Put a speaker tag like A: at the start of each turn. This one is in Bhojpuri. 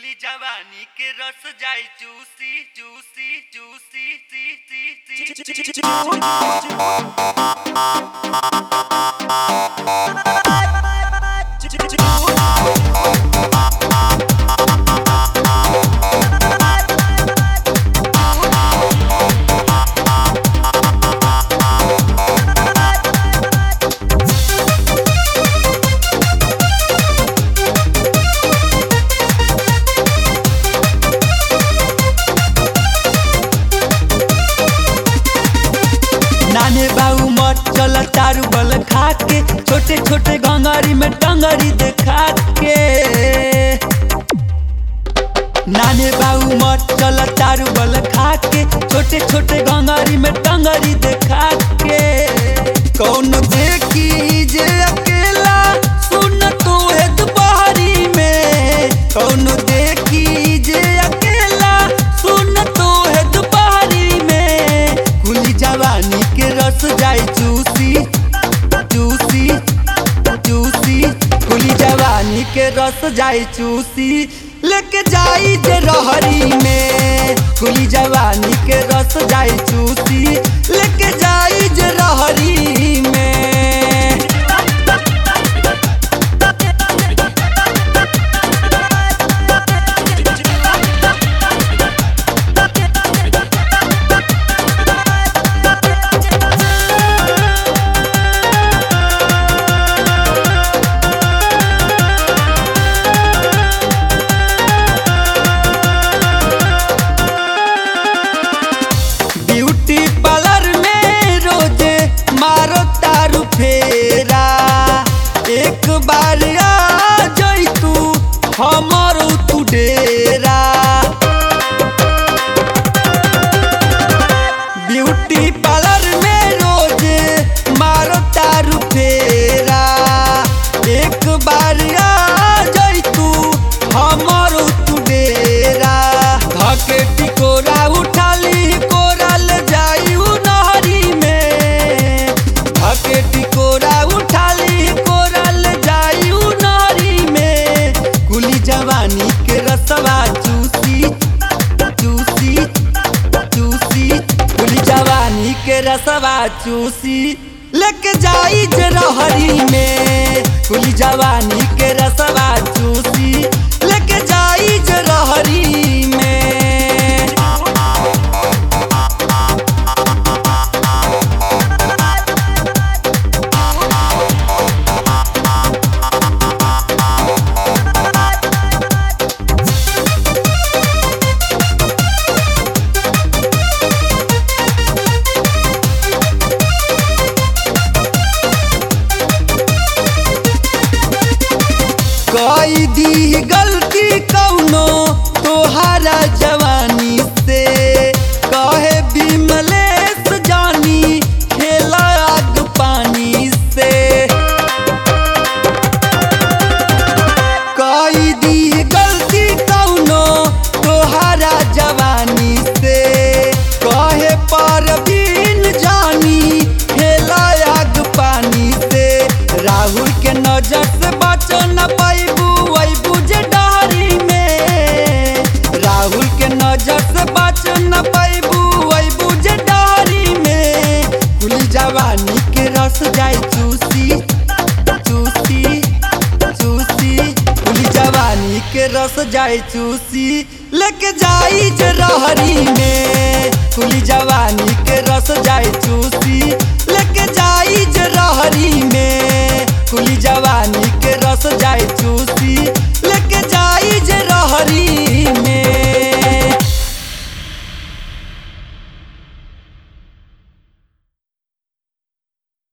A: कुली जवानी के रस जाई चूसी चूसी चूसी सी सी सी
B: नाने बाऊ मत चल चारू बल खा के छोटे छोटे गंगारी में टंगरी देखा के नाने बाऊ मत चल चारू बल खा के छोटे छोटे गंगारी में टंगरी देखा के कौन देखी जे अकेला सुन तू है दोपहरी में कौन देखी जे अकेला सुन तू है दोपहरी में कुली जवानी के रस जाई चूसी चूसी चूसी कुली जवानी के रस जाई चूसी लेके जाई जे रहरी में कुली जवानी के रस जाई चूसी लेके जाई जे रहरी में ब्यूटी पार्लर में रोजे मारो तारू फेरा एक बार आ जाई तू हमर तू डेरा ब्यूटी पार्लर में रोजे मारो तारू फेरा एक बार आ जाई तू हमर तू डेरा धके टिकोरा उठाली कोरल जाई नहरी में धके टिकोरा उठाली कोरल जाई नहरी में कुली जवानी के रसवा चूसी चूसी चूसी कुली जवानी के रसवा चूसी लेके जाई जे रहरी में कुली जवानी के रसवा चूसी लेके जाई जे रहरी में कोई दी गलती कौनो तोहारा जवानी से कहे बिमलेश जानी खेला आग पानी से कोई दी गलती कौनो तोहारा जवानी से कहे परवीन जानी खेला आग पानी से राहुल के नजर से बचो न पैबू अबू जे डहरी में राहुल के नजर से बचो न पैबू अबू जे डहरी में कुली जवानी के रस जाई चूसी चूसी चूसी कुली जवानी के रस जाई चूसी लेके जाई जे रहरी में कुली जवानी के रस जाई चूसी लेके जाई जे रहरी में कुली जवानी के रस जाई चूसी लेके जाई जे रहरी में।